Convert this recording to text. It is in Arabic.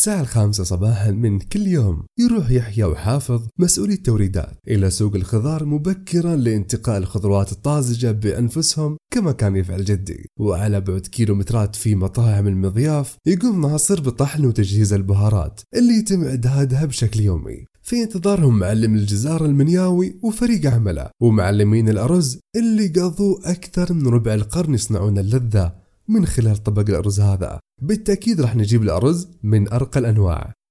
الساعة 5 صباحا من كل يوم يروح يحيى وحافظ مسؤولي التوريدات إلى سوق الخضار مبكرا لانتقاء الخضروات الطازجة بأنفسهم كما كان يفعل جدي. وعلى بعد كيلومترات في مطاعم المضياف يقوم ناصر بطحن وتجهيز البهارات اللي يتم إعدادها بشكل يومي، في انتظارهم معلم الجزار المنياوي وفريق عمله ومعلمين الأرز اللي قضوا أكثر من ربع القرن يصنعون اللذة من خلال طبق الأرز هذا. بالتأكيد راح نجيب الأرز من أرقى الأنواع